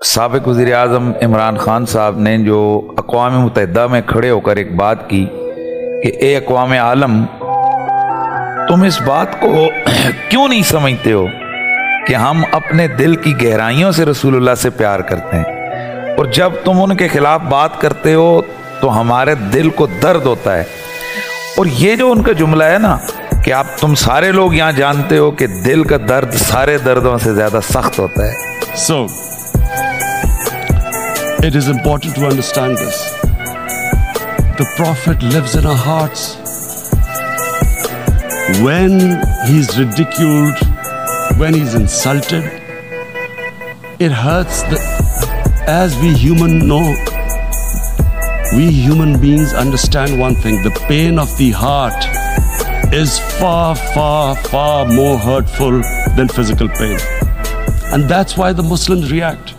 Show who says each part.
Speaker 1: साबिक वज़ीर आज़म इमरान खान साहब ने जो अक़वाम मुत्तहिदा में खड़े होकर एक बात की कि ए अक़वाम आलम, तुम इस बात को क्यों नहीं समझते हो कि हम अपने दिल की गहराइयों से रसूलुल्लाह से प्यार करते हैं, और जब तुम उनके खिलाफ बात करते हो तो हमारे दिल को दर्द होता है। और ये जो उनका जुमला है ना कि आप तुम सारे लोग यहाँ जानते हो कि दिल का दर्द सारे दर्दों से ज्यादा सख्त होता है।
Speaker 2: So it is important to understand this. The Prophet lives in our hearts. When he's ridiculed, when he's insulted, it hurts. As we human know, we human beings understand one thing: the pain of the heart is far, far, far more hurtful than physical pain. And that's why the Muslims react.